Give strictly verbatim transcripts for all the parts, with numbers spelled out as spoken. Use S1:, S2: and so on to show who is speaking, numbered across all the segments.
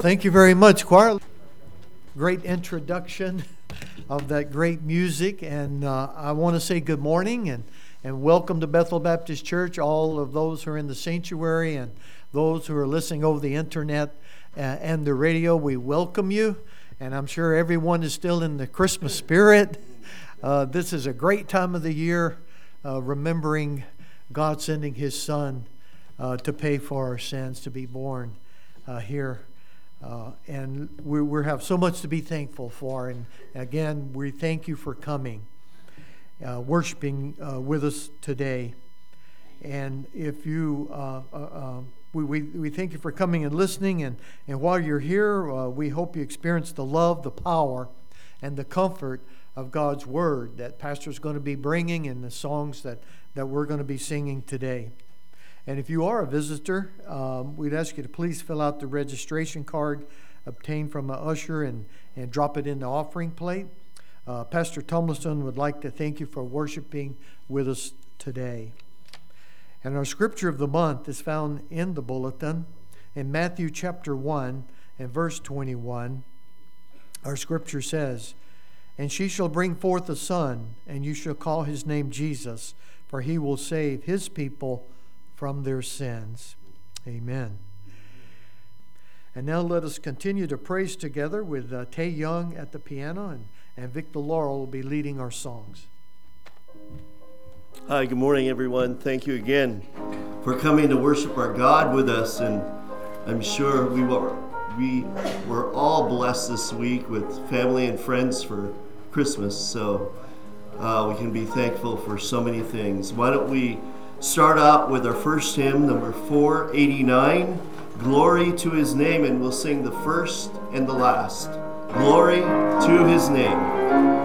S1: Thank you very much, choir. Great introduction of that great music, and uh, I want to say good morning and, and welcome to Bethel Baptist Church, all of those who are in the sanctuary and those who are listening over the internet uh, and the radio. We welcome you, and I'm sure everyone is still in the Christmas spirit. Uh, this is a great time of the year, uh, remembering God sending His Son uh, to pay for our sins, to be born uh, here. Uh, and we, we have so much to be thankful for. And again, we thank you for coming, uh, worshiping uh, with us today. And if you, uh, uh, uh, we, we, we thank you for coming and listening. And, and while you're here, uh, we hope you experience the love, the power, and the comfort of God's Word that Pastor's going to be bringing and the songs that, that we're going to be singing today. And if you are a visitor, um, we'd ask you to please fill out the registration card obtained from an usher and, and drop it in the offering plate. Uh, Pastor Tomlinson would like to thank you for worshiping with us today. And our scripture of the month is found in the bulletin in Matthew chapter one and verse twenty-one. Our scripture says, "And she shall bring forth a son, and you shall call his name Jesus, for he will save his people from their sins." Amen. And now let us continue to praise together with uh, Tay Young at the piano, and, and Victor Laurel will be leading our songs.
S2: Hi, good morning, everyone. Thank you again for coming to worship our God with us. And I'm sure we were, we were all blessed this week with family and friends for Christmas. So uh, we can be thankful for so many things. Why don't we start out with our first hymn, number four eighty-nine, Glory to His Name, and we'll sing the first and the last. Glory to His name.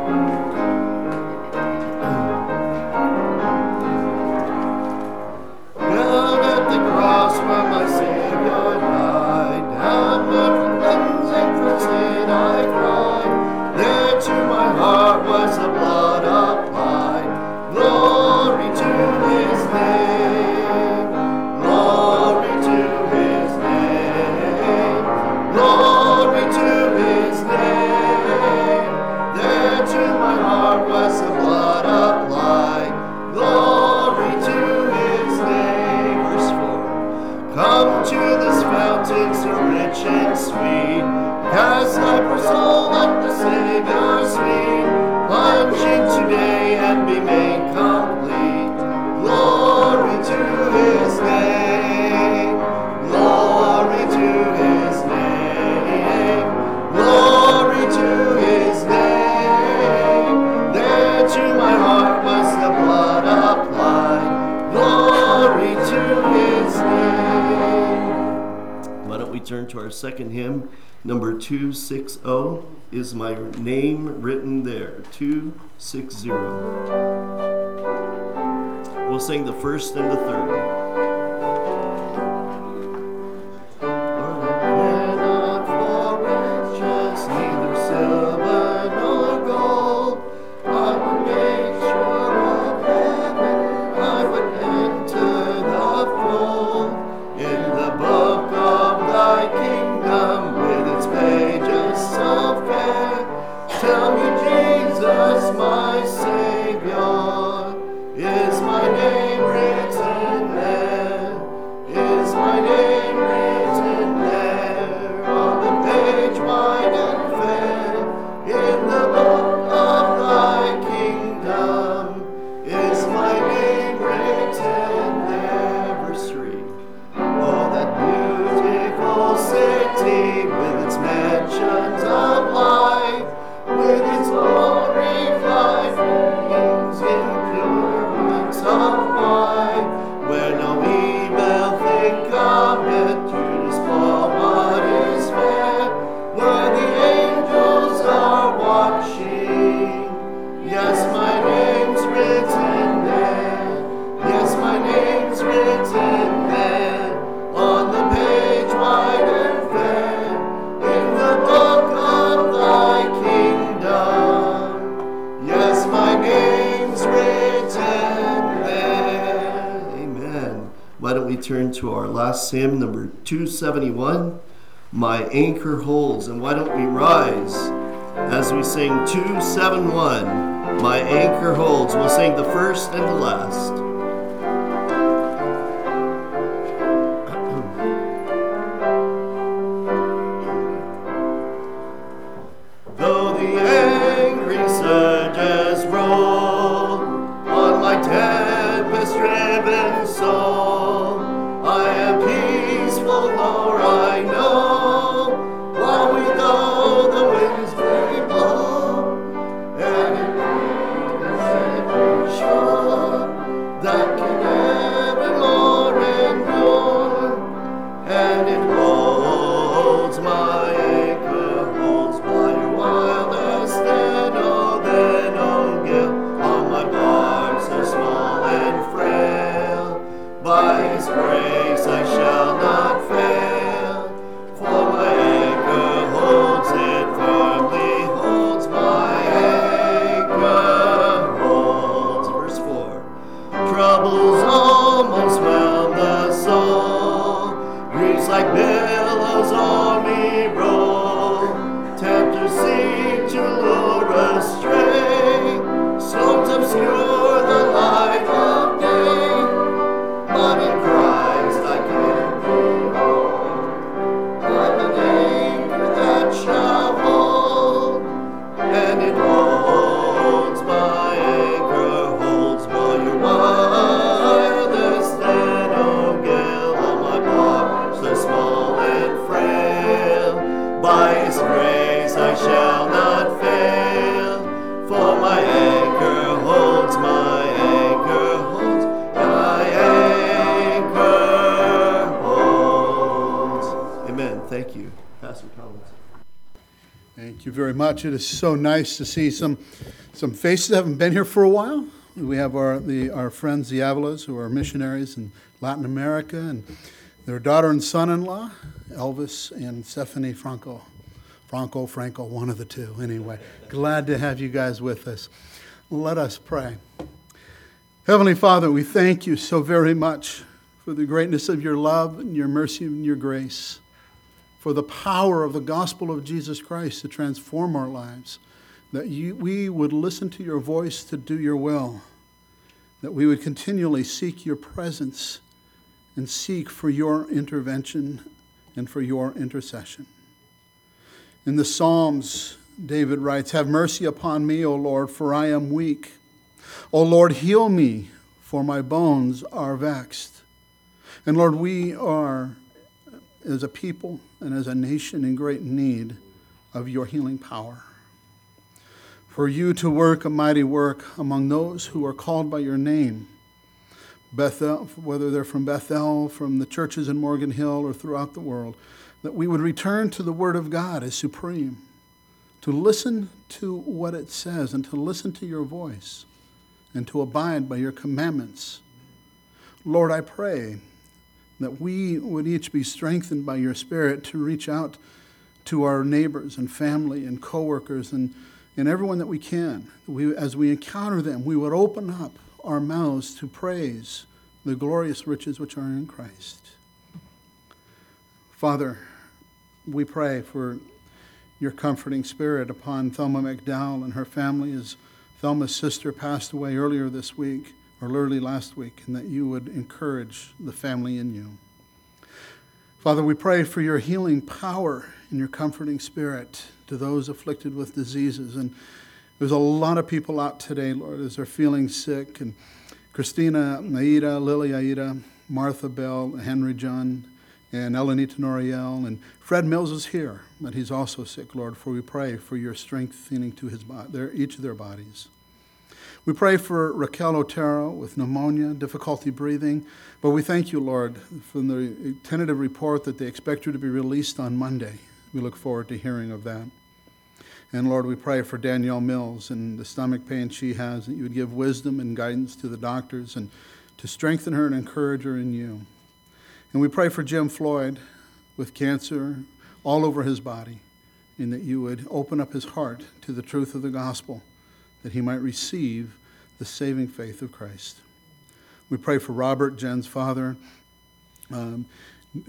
S2: Turn to our second hymn, number two sixty, Is My Name Written There? two sixty. We'll sing the first and the third. Turn to our last hymn, number two seventy-one, my anchor holds. And why don't we rise as we sing two seven one, my anchor holds. We'll sing the first and the last. Though the angry surges roll on my tempest-driven soul, I am peaceful, Lord, I know, while we know the winds may blow, and it is sure that can never, Lord, endure, and it holds my anchor, holds my wildest and oh, then oh, gale on my bark so small and frail. By His grace I shall not fail, for my anchor holds it firmly, holds my anchor holds. Verse four. Troubles almost whelm the soul, griefs like billows o'er me roll, tempters seek to lure astray, storms obscure the light of day, but in Christ I can behold, I'm an anchor that shall hold, and it holds my anchor, holds more your wildest and oh, gale on my bar, so small and frail. By His grace I shall not fail, for my anchor holds, my anchor holds, my anchor holds. Amen. Thank you, Pastor Collins.
S3: Thank you very much. It is so nice to see some some faces that haven't been here for a while. We have our the our friends, the Avalas, who are missionaries in Latin America, and their daughter and son-in-law, Elvis and Stephanie Franco. Franco, Franco, one of the two. Anyway, glad to have you guys with us. Let us pray. Heavenly Father, we thank you so very much for the greatness of your love and your mercy and your grace, for the power of the gospel of Jesus Christ to transform our lives, that you, we would listen to your voice to do your will, that we would continually seek your presence and seek for your intervention and for your intercession. In the Psalms, David writes, "Have mercy upon me, O Lord, for I am weak. O Lord, heal me, for my bones are vexed." And Lord, we are, as a people and as a nation, in great need of your healing power. For you to work a mighty work among those who are called by your name, Bethel, whether they're from Bethel, from the churches in Morgan Hill, or throughout the world, that we would return to the Word of God as supreme, to listen to what it says and to listen to your voice and to abide by your commandments. Lord, I pray that we would each be strengthened by your Spirit to reach out to our neighbors and family and coworkers and, and everyone that we can. We, as we encounter them, we would open up our mouths to praise the glorious riches which are in Christ. Father, we pray for your comforting spirit upon Thelma McDowell and her family as Thelma's sister passed away earlier this week, or early last week, and that you would encourage the family in you. Father, we pray for your healing power and your comforting spirit to those afflicted with diseases. And there's a lot of people out today, Lord, as they're feeling sick. And Christina, Aida, Lily Aida, Martha Bell, Henry John, and Elenita Noriel, and Fred Mills is here, but he's also sick, Lord, for we pray for your strengthening to his body, their, each of their bodies. We pray for Raquel Otero with pneumonia, difficulty breathing, but we thank you, Lord, from the tentative report that they expect her to be released on Monday. We look forward to hearing of that. And Lord, we pray for Danielle Mills and the stomach pain she has, that you would give wisdom and guidance to the doctors and to strengthen her and encourage her in you. And we pray for Jim Floyd with cancer all over his body, and that you would open up his heart to the truth of the gospel, that he might receive the saving faith of Christ. We pray for Robert, Jen's father, um,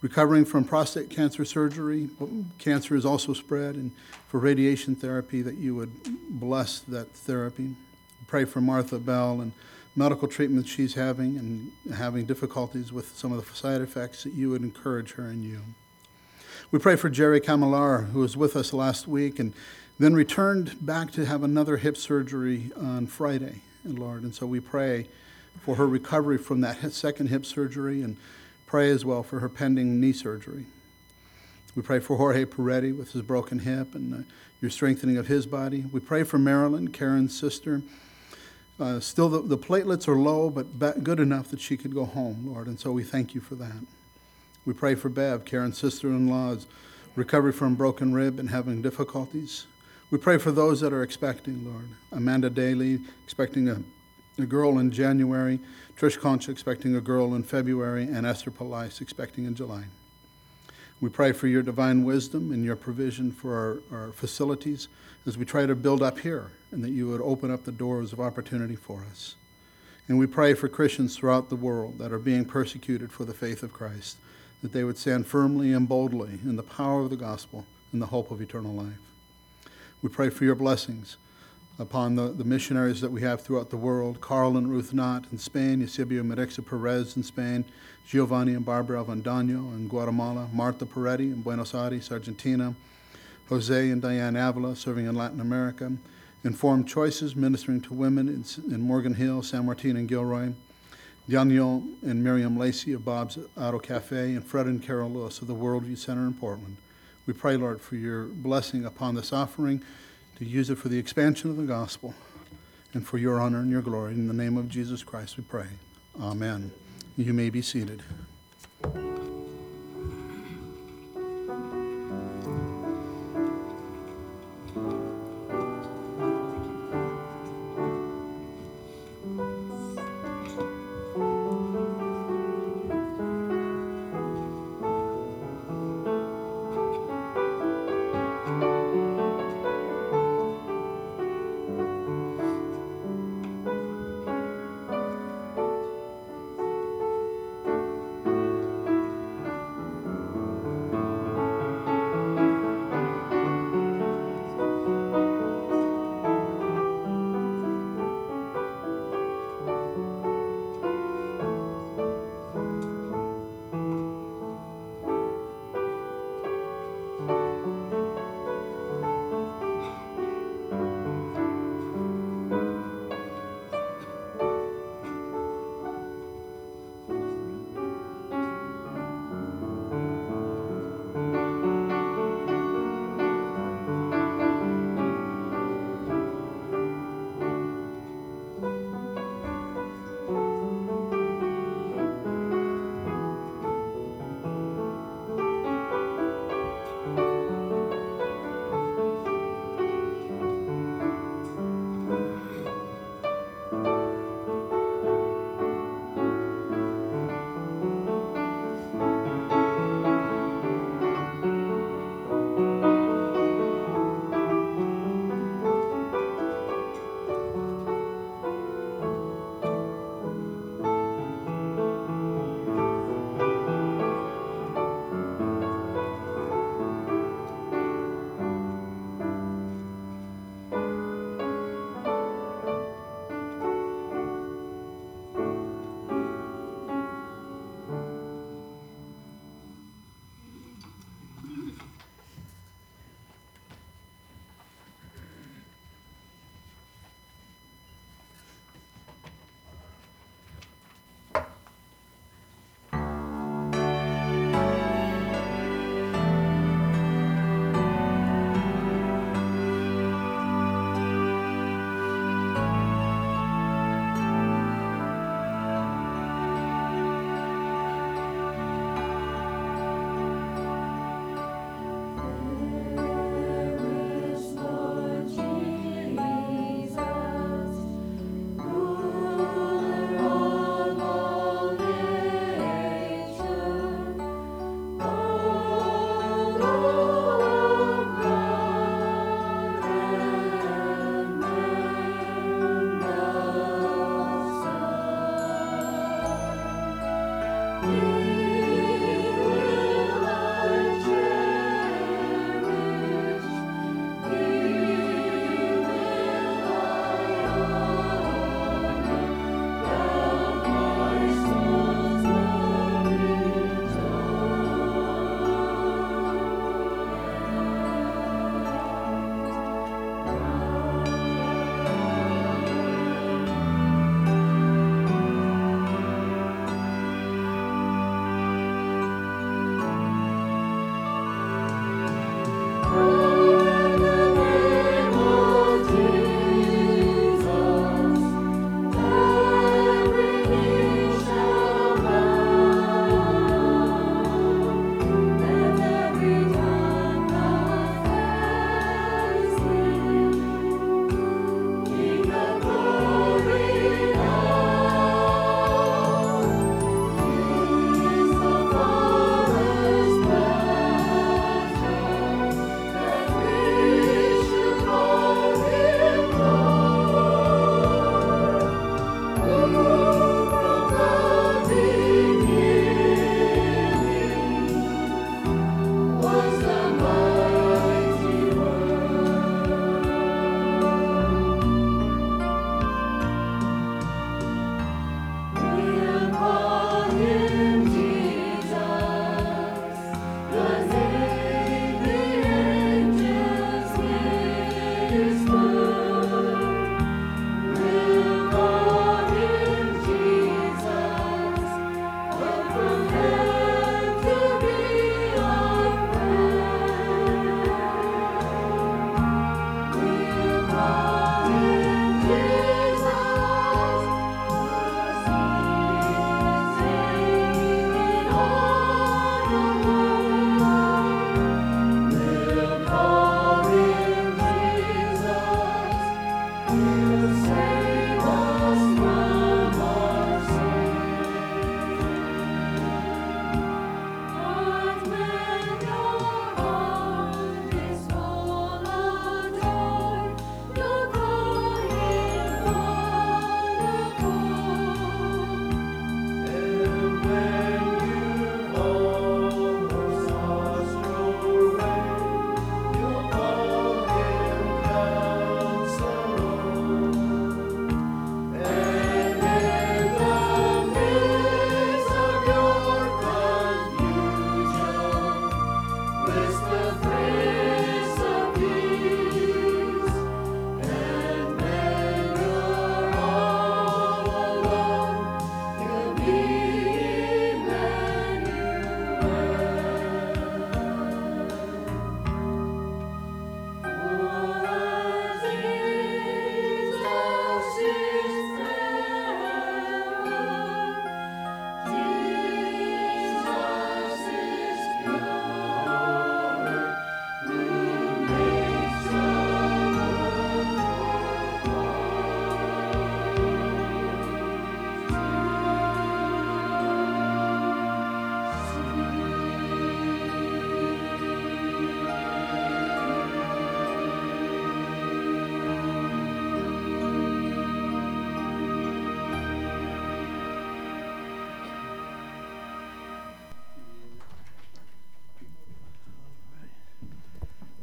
S3: recovering from prostate cancer surgery. Cancer is also spread, and for radiation therapy, that you would bless that therapy. Pray for Martha Bell and medical treatment she's having and having difficulties with some of the side effects, that you would encourage her and you. We pray for Jerry Kamalar, who was with us last week and then returned back to have another hip surgery on Friday, Lord. And so we pray for her recovery from that second hip surgery, and pray as well for her pending knee surgery. We pray for Jorge Peretti with his broken hip and uh, your strengthening of his body. We pray for Marilyn, Karen's sister. Uh, still, the, the platelets are low, but ba- good enough that she could go home, Lord, and so we thank you for that. We pray for Bev, Karen's sister-in-law's recovery from broken rib and having difficulties. We pray for those that are expecting, Lord. Amanda Daly expecting a, a girl in January, Trish Concha expecting a girl in February, and Esther Palais expecting in July. We pray for your divine wisdom and your provision for our, our facilities as we try to build up here, and that you would open up the doors of opportunity for us. And we pray for Christians throughout the world that are being persecuted for the faith of Christ, that they would stand firmly and boldly in the power of the gospel and the hope of eternal life. We pray for your blessings upon the, the missionaries that we have throughout the world, Carl and Ruth Knott in Spain, Eusebio Merexa Perez in Spain, Giovanni and Barbara Avendano in Guatemala, Martha Peretti in Buenos Aires, Argentina, Jose and Diane Avila serving in Latin America, Informed Choices ministering to women in, in Morgan Hill, San Martin and Gilroy, Daniel and Miriam Lacey of Bob's Auto Cafe, and Fred and Carol Lewis of the Worldview Center in Portland. We pray, Lord, for your blessing upon this offering, to use it for the expansion of the gospel and for your honor and your glory. In the name of Jesus Christ we pray. Amen. You may be seated.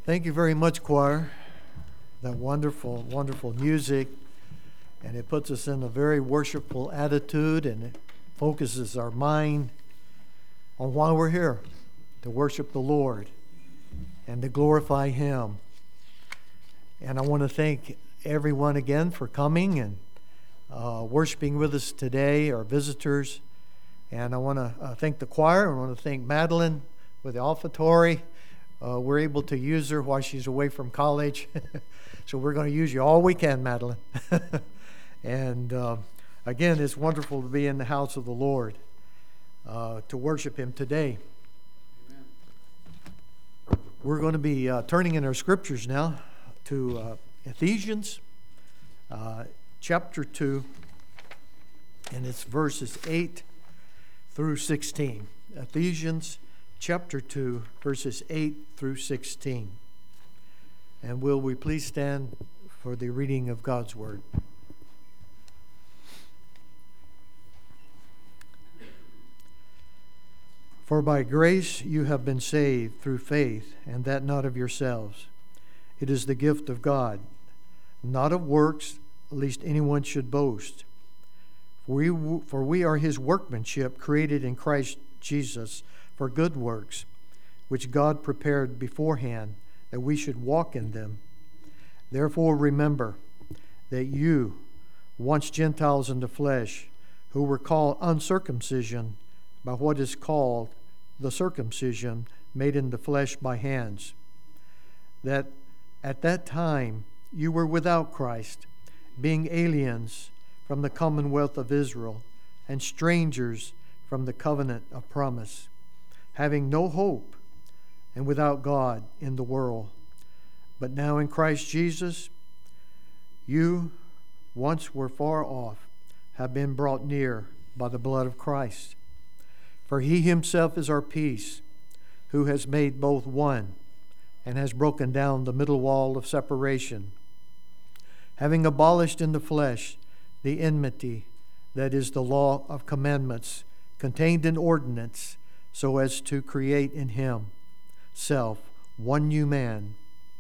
S1: Thank you very much, choir. That wonderful, wonderful music. And it puts us in a very worshipful attitude, and it focuses our mind on why we're here, to worship the Lord and to glorify Him. And I want to thank everyone again for coming and uh, worshiping with us today, our visitors. And I want to uh, thank the choir. I want to thank Madeline with the offertory. Uh, we're able to use her while she's away from college. So we're going to use you all we can, Madeline. And uh, again, it's wonderful to be in the house of the Lord, uh, to worship Him today. Amen. We're going to be uh, turning in our scriptures now to uh, Ephesians uh, chapter two, and it's verses eight through sixteen. Ephesians chapter two, verses eight through sixteen. And will we please stand for the reading of God's Word? For by grace you have been saved through faith, and that not of yourselves. It is the gift of God, not of works, lest anyone should boast. For we, for we are His workmanship, created in Christ Jesus for good works, which God prepared beforehand that we should walk in them. Therefore remember that you, once Gentiles in the flesh, who were called uncircumcision by what is called the circumcision made in the flesh by hands, that at that time you were without Christ, being aliens from the commonwealth of Israel and strangers from the covenant of promise, having no hope and without God in the world. But now in Christ Jesus, you once were far off, have been brought near by the blood of Christ. For He Himself is our peace, who has made both one, and has broken down the middle wall of separation, having abolished in the flesh the enmity, that is the law of commandments contained in ordinance, so as to create in Himself one new man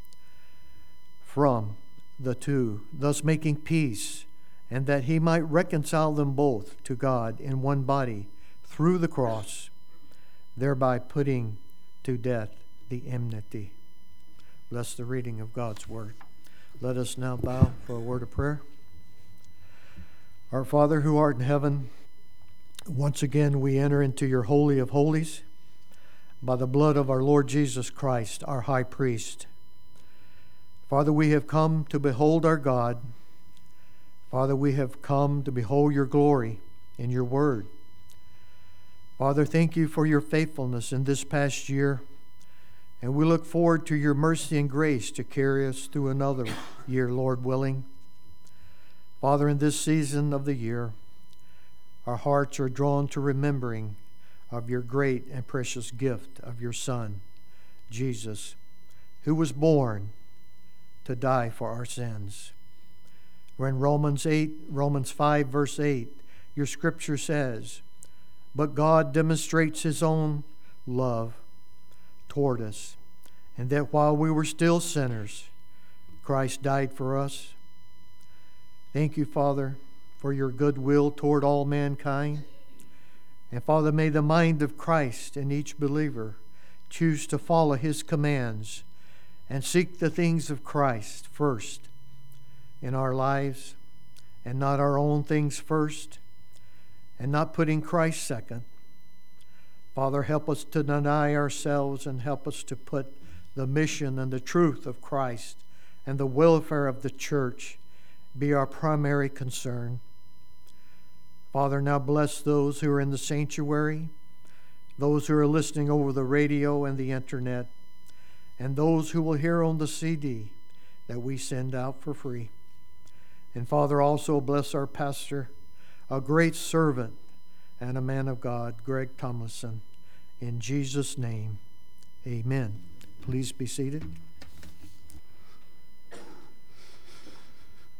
S1: from the two, thus making peace, and that He might reconcile them both to God in one body through the cross, thereby putting to death the enmity. Bless the reading of God's Word. Let us now bow for a word of prayer. Our Father who art in heaven, once again we enter into your Holy of Holies by the blood of our Lord Jesus Christ, our high priest. Father, we have come to behold our God. Father, we have come to behold your glory in your word. Father, thank you for your faithfulness in this past year, and we look forward to your mercy and grace to carry us through another year, Lord willing. Father, in this season of the year, our hearts are drawn to remembering of your great and precious gift of your Son, Jesus, who was born to die for our sins. For in Romans eight, Romans five, verse eight, your scripture says, but God demonstrates His own love toward us, and that while we were still sinners, Christ died for us. Thank you, Father, for your goodwill toward all mankind. And Father, may the mind of Christ in each believer choose to follow His commands and seek the things of Christ first in our lives, and not our own things first, and not putting Christ second. Father, help us to deny ourselves and help us to put the mission and the truth of Christ and the welfare of the church be our primary concern. Father, now bless those who are in the sanctuary, those who are listening over the radio and the internet, and those who will hear on the C D that we send out for free. And Father, also bless our pastor, a great servant and a man of God, Greg Tomlinson. In Jesus' name, amen. Please be seated.